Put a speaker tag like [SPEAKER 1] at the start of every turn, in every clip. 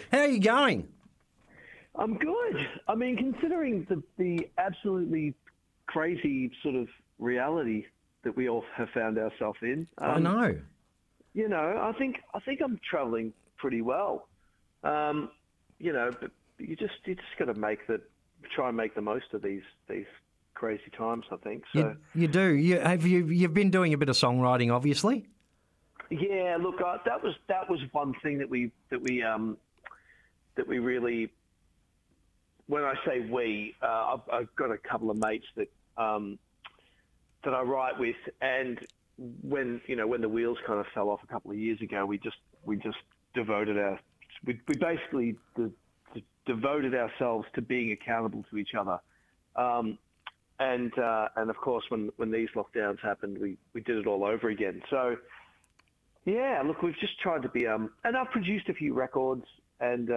[SPEAKER 1] How are you going?
[SPEAKER 2] I'm good. I mean, considering the absolutely crazy sort of reality that we all have found ourselves in.
[SPEAKER 1] I know.
[SPEAKER 2] You know, I think I'm travelling pretty well. You know, but you just got to try and make the most of these crazy times. I think so.
[SPEAKER 1] You do. You've been doing a bit of songwriting, obviously.
[SPEAKER 2] Yeah. Look, that was one thing that we really. When I say we, I've got a couple of mates that I write with, and when the wheels kind of fell off a couple of years ago, we basically devoted ourselves to being accountable to each other, and of course when these lockdowns happened, we did it all over again. So yeah, look, we've just tried to be and I've produced a few records and.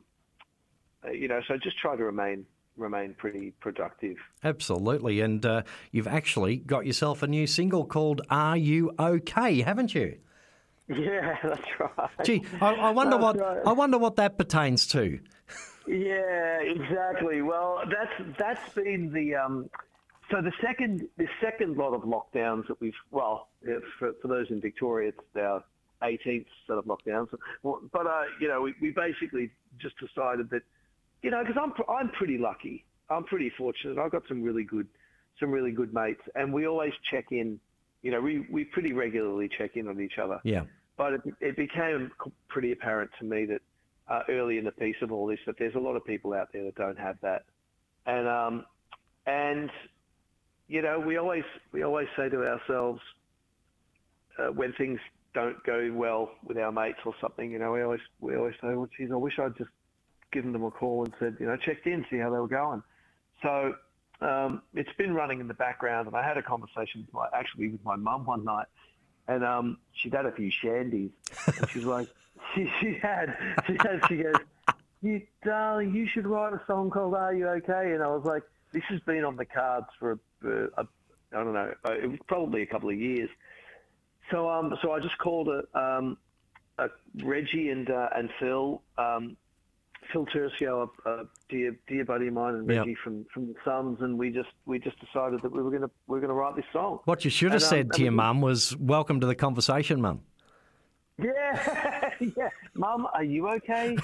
[SPEAKER 2] So just try to remain pretty productive.
[SPEAKER 1] Absolutely, and you've actually got yourself a new single called "Are You OK?" haven't you?
[SPEAKER 2] Yeah, that's right.
[SPEAKER 1] Gee, I wonder what that pertains to.
[SPEAKER 2] Yeah, exactly. Well, that's been the so the second lot of lockdowns that for those in Victoria, it's our 18th set of lockdowns. But we basically just decided that. Because I'm pretty lucky. I'm pretty fortunate. I've got some really good mates, and we always check in. We pretty regularly check in on each other.
[SPEAKER 1] Yeah.
[SPEAKER 2] But it became pretty apparent to me that early in the piece of all this that there's a lot of people out there that don't have that, and we always say to ourselves when things don't go well with our mates or something, we always say, well, geez, I wish I'd just given them a call and said, checked in, see how they were going. So it's been running in the background, and I had a conversation with my mum one night, and she'd had a few shandies, and she was like, she goes, darling, you should write a song called "Are You OK?" And I was like, this has been on the cards for I don't know, it was probably a couple of years. So I just called Reggie and Phil. Phil Tercio, a dear buddy of mine, and Reggie from the Suns, and we just decided that we were gonna write this song.
[SPEAKER 1] What you should have said to your mum was, "Welcome to the conversation, Mum."
[SPEAKER 2] Yeah, yeah, Mum, are you okay?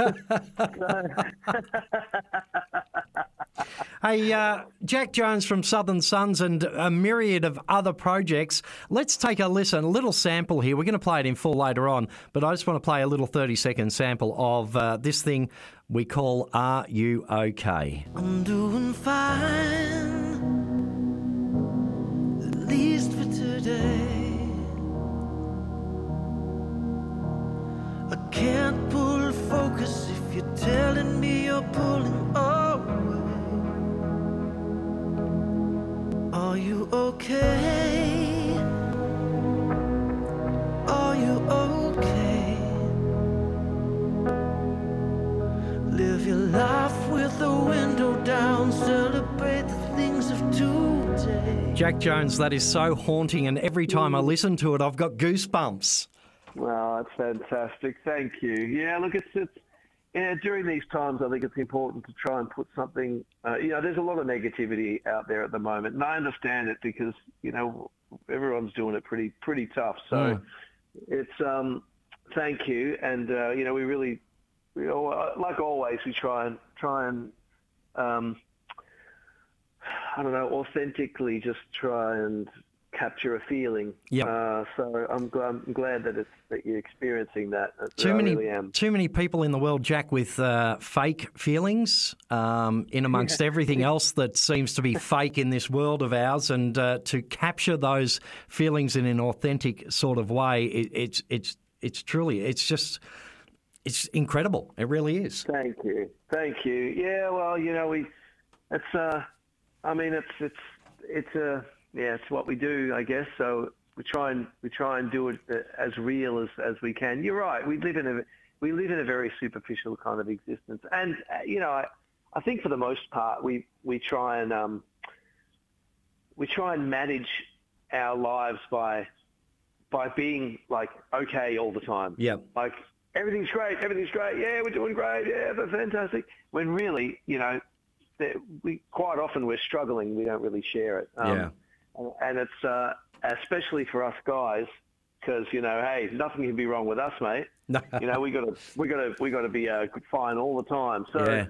[SPEAKER 1] Hey, Jack Jones from Southern Suns and a myriad of other projects. Let's take a listen, a little sample here. We're going to play it in full later on, but I just want to play a little 30-second sample of this thing we call "Are You OK?"
[SPEAKER 3] I'm doing fine, at least for today. I can't pull focus if you're telling me you're pulling away. Are you okay? Are you okay? Live your life with the window down, celebrate the things of today.
[SPEAKER 1] Jack Jones, that is so haunting, and every time I listen to it, I've got goosebumps.
[SPEAKER 2] Well, that's fantastic. Thank you. Yeah, look, it's during these times, I think it's important to try and put something. There's a lot of negativity out there at the moment, and I understand it because everyone's doing it pretty tough. So it's thank you, and we really, like always, we try and I don't know, authentically just try and capture a feeling.
[SPEAKER 1] Yep.
[SPEAKER 2] So I'm glad that you're experiencing that.
[SPEAKER 1] Too
[SPEAKER 2] many
[SPEAKER 1] many people in the world, Jack, with fake feelings in amongst everything else that seems to be fake in this world of ours, and to capture those feelings in an authentic sort of way, it's truly, it's incredible. It really is.
[SPEAKER 2] Thank you. Yeah, well, it's what we do, I guess. So we try and do it as real as we can. You're right. We live in a very superficial kind of existence, and I think for the most part we try and manage our lives by being like okay all the time.
[SPEAKER 1] Yeah.
[SPEAKER 2] Like everything's great. Yeah, we're doing great. Yeah, that's fantastic. When really, we quite often we're struggling. We don't really share it. And it's especially for us guys, because hey, nothing can be wrong with us, mate. We got to be fine all the time. So,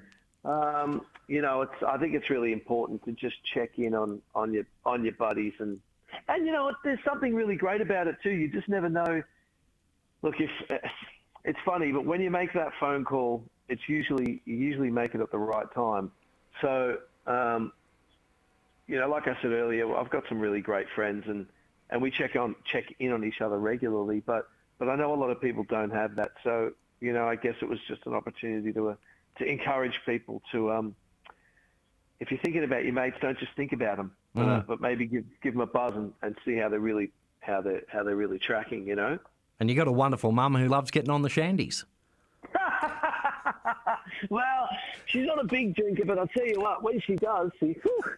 [SPEAKER 2] I think it's really important to just check in on your buddies, and there's something really great about it too. You just never know. Look, if it's funny, but when you make that phone call, you usually make it at the right time. So, like I said earlier, I've got some really great friends, and we check in on each other regularly. But I know a lot of people don't have that. So, I guess it was just an opportunity to encourage people to, if you're thinking about your mates, don't just think about them, but maybe give them a buzz and see how they're really tracking.
[SPEAKER 1] And you got a wonderful mum who loves getting on the shandies.
[SPEAKER 2] Well, she's not a big drinker, but I'll tell you what, when she does, she's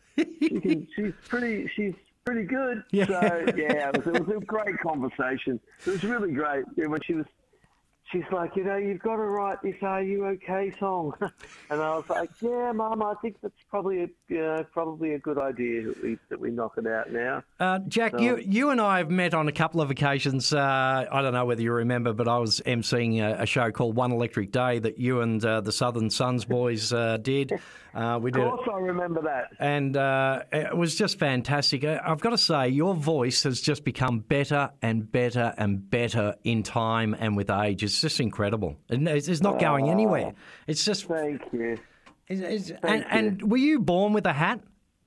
[SPEAKER 2] pretty good. Yeah. So yeah, it was a great conversation. It was really great. When she's like, you've got to write this "Are You Okay" song, and I was like, yeah, Mum, I think that's probably a good idea that we knock it out now.
[SPEAKER 1] Jack, so, you and I have met on a couple of occasions. I don't know whether you remember, but I was emceeing a show called One Electric Day that you and the Southern Sons boys did.
[SPEAKER 2] We did. Of course, I remember that.
[SPEAKER 1] And it was just fantastic. I've got to say, your voice has just become better and better and better in time and with age. It's just incredible. It's not going anywhere. It's just.
[SPEAKER 2] Thank you.
[SPEAKER 1] And were you born with a hat?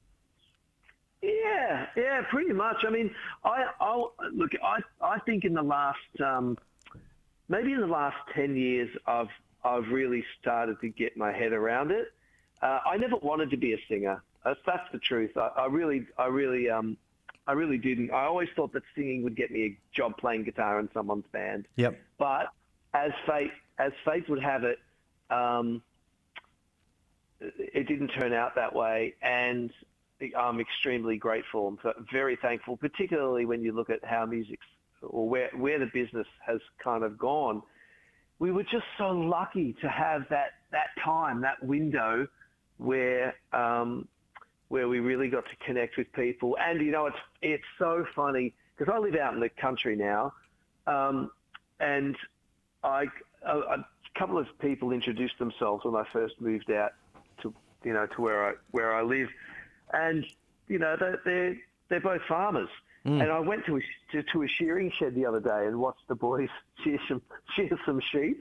[SPEAKER 2] Yeah, pretty much. I mean, I think in the last maybe in the last 10 years, I've really started to get my head around it. I never wanted to be a singer. That's the truth. I really didn't. I always thought that singing would get me a job playing guitar in someone's band.
[SPEAKER 1] Yep.
[SPEAKER 2] But as fate would have it, it didn't turn out that way, and I'm extremely grateful. I'm very thankful, particularly when you look at how music's or where the business has kind of gone. We were just so lucky to have that time, that window where we really got to connect with people. And it's so funny because I live out in the country now, and a couple of people introduced themselves when I first moved out to where I live, and they're both farmers. And I went to a shearing shed the other day and watched the boys shear some sheep,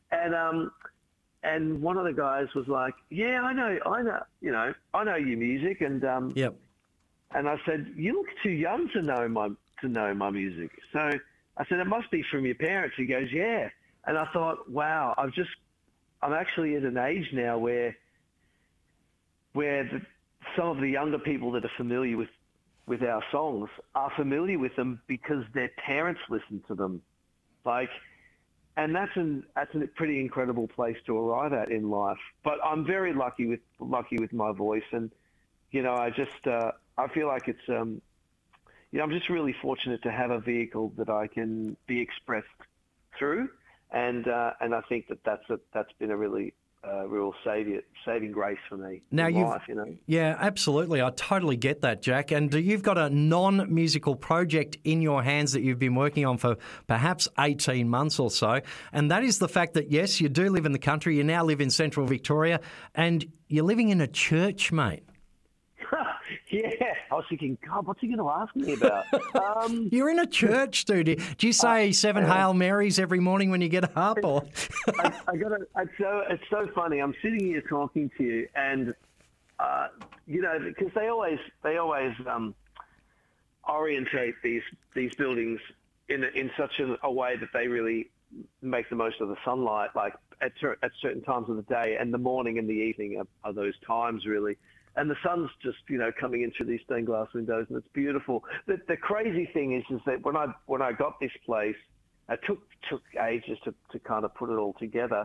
[SPEAKER 2] and one of the guys was like, "Yeah, I know your music," and
[SPEAKER 1] yep.
[SPEAKER 2] And I said, "You look too young to know my music." So I said, "It must be from your parents." He goes, "Yeah," and I thought, "Wow, I'm actually at an age now where some of the younger people that are familiar with our songs are familiar with them because their parents listen to them, and that's a pretty incredible place to arrive at in life. But I'm very lucky with my voice, and I feel like it's I'm just really fortunate to have a vehicle that I can be expressed through, and I think that's been a really real saving grace for me in life,
[SPEAKER 1] Yeah, absolutely. I totally get that, Jack. And you've got a non-musical project in your hands that you've been working on for perhaps 18 months or so, and that is the fact that, yes, you do live in the country, you now live in central Victoria, and you're living in a church, mate.
[SPEAKER 2] Yeah, I was thinking, God, what's he going to ask me about?
[SPEAKER 1] You're in a church, dude. Do you say 7 Hail Marys every morning when you get up? Or
[SPEAKER 2] it's so funny. I'm sitting here talking to you, and because they always orientate these buildings in such a way that they really make the most of the sunlight, like at certain times of the day, and the morning and the evening are those times really. And the sun's just, coming in through these stained glass windows, and it's beautiful. The crazy thing is that when I got this place, it took ages to kind of put it all together.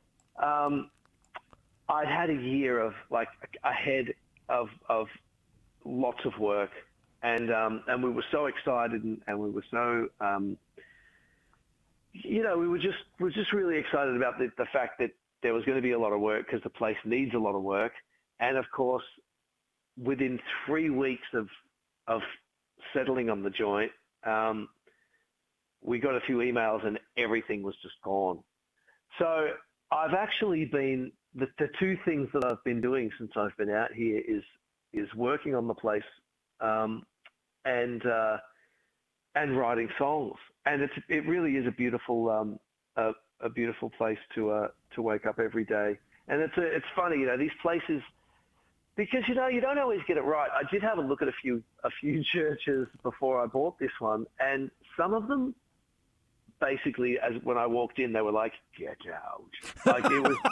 [SPEAKER 2] I'd had a year of ahead of lots of work, and we were so excited, and we were so we were just really excited about the fact that there was going to be a lot of work because the place needs a lot of work. And of course, within 3 weeks of settling on the joint, we got a few emails and everything was just gone. So I've actually been, the two things that I've been doing since I've been out here is working on the place and writing songs. And it really is a beautiful place to wake up every day. And it's funny, these places, because you don't always get it right. I did have a look at a few churches before I bought this one, and some of them basically, as when I walked in, they were like, "Get out!" Like it was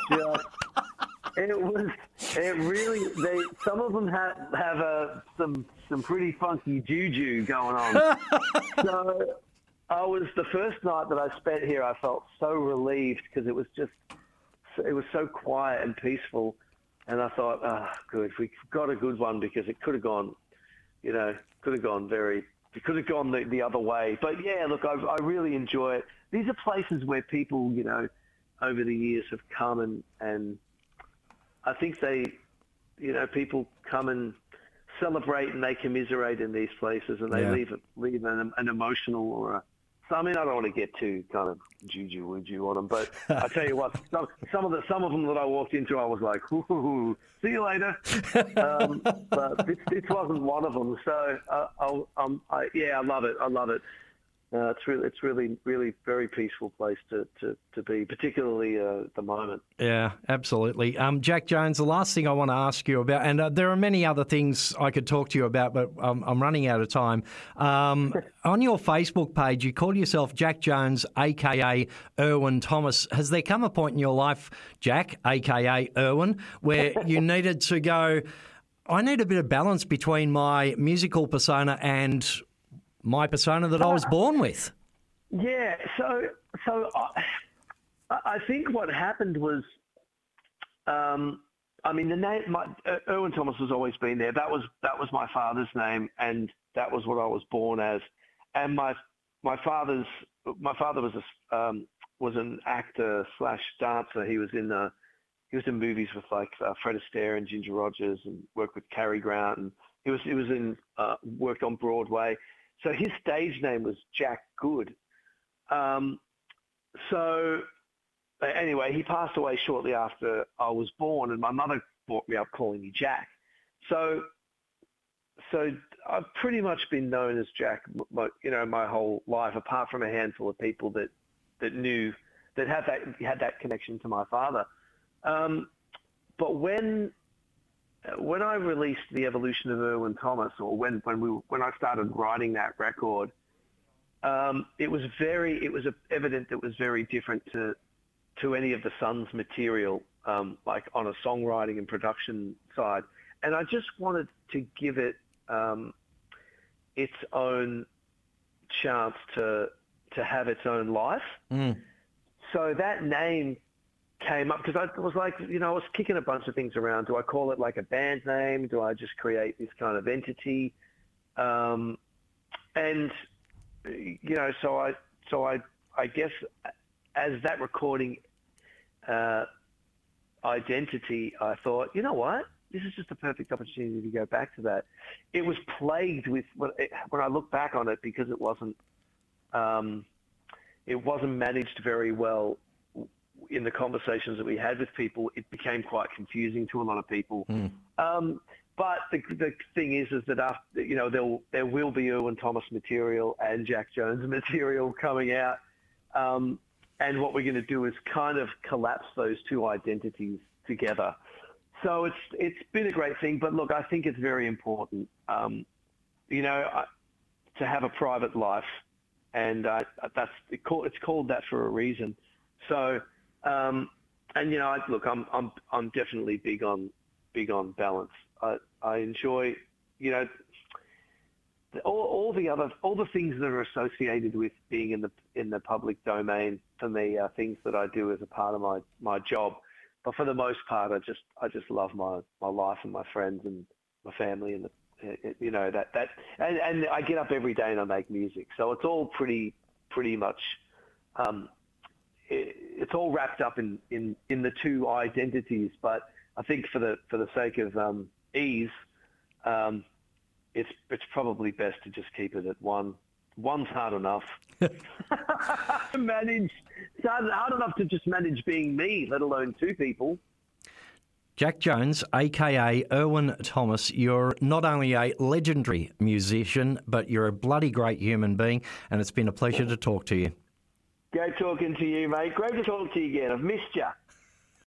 [SPEAKER 2] just, some of them have some pretty funky juju going on. So the first night that I spent here, I felt so relieved because it was so quiet and peaceful. And I thought, good, we got a good one, because it could have gone, the other way. But yeah, look, I really enjoy it. These are places where people, over the years have come and I think people come and celebrate and they commiserate in these places, and they leave an emotional or a, so, I mean, I don't want to get too kind of juju-woo-ju on them, but I tell you what, some of them that I walked into, I was like, "Ooh, see you later." But this wasn't one of them. So I love it. I love it. It's really very peaceful place to be, particularly at the moment.
[SPEAKER 1] Yeah, absolutely. Jack Jones, the last thing I want to ask you about, and there are many other things I could talk to you about, but I'm running out of time. On your Facebook page, you call yourself Jack Jones, a.k.a. Erwin Thomas. Has there come a point in your life, Jack, a.k.a. Erwin, where you needed to go, I need a bit of balance between my musical persona and my persona that I was born with?
[SPEAKER 2] Yeah, so I think what happened was, the name Erwin Thomas has always been there. That was my father's name, and that was what I was born as. And my father was an actor / dancer. He was in movies with like Fred Astaire and Ginger Rogers, and worked with Cary Grant, and he was worked on Broadway. So his stage name was Jack Good. So anyway, he passed away shortly after I was born, and my mother brought me up calling me Jack. So I've pretty much been known as Jack, my whole life, apart from a handful of people that knew, that had that connection to my father. But when I released The Evolution of Erwin Thomas, or when I started writing that record, it was evident that it was very different to any of the Sons material, like on a songwriting and production side. And I just wanted to give it its own chance to have its own life. Mm. So that name came up because I was like, I was kicking a bunch of things around. Do I call it like a band name? Do I just create this kind of entity? So I guess as that recording identity, I thought, you know what? This is just a perfect opportunity to go back to that. It was plagued with, when I look back on it, because it wasn't managed very well in the conversations that we had with people. It became quite confusing to a lot of people. Mm. But the thing is that after, there will be Erwin Thomas material and Jack Jones material coming out. And what we're going to do is kind of collapse those two identities together. So it's been a great thing. But look, I think it's very important, to have a private life, and it's called that for a reason. So, look, I'm definitely big on balance. I enjoy, all the things that are associated with being in the public domain for me are things that I do as a part of my job. But for the most part, I just love my life and my friends and my family, and and I get up every day and I make music. So it's all pretty much it's all wrapped up in the two identities. But I think for the sake of ease, it's probably best to just keep it at one. One's hard enough to manage. It's hard enough to just manage being me, let alone two people.
[SPEAKER 1] Jack Jones, a.k.a. Erwin Thomas, you're not only a legendary musician, but you're a bloody great human being, and it's been a pleasure to talk to you.
[SPEAKER 2] Great talking to you, mate. Great to talk to you again. I've missed you.